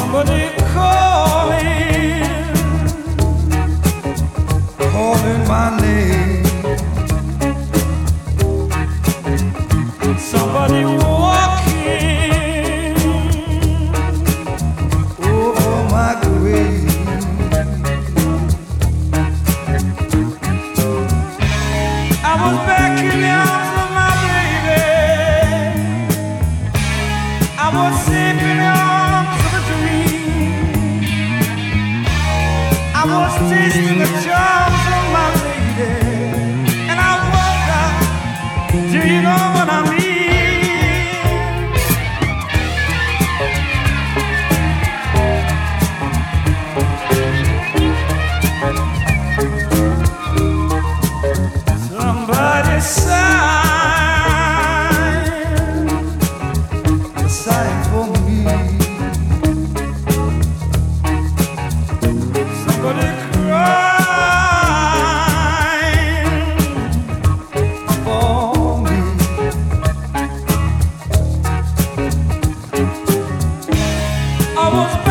Somebody calling my name. Somebody walking over my grave. I was back in the arms of my baby. I was safe in the arms of a dream. I was tasting the charms of my lady, and I wonder, do you know what I mean? Somebody sigh for me. Somebody crying for me. I was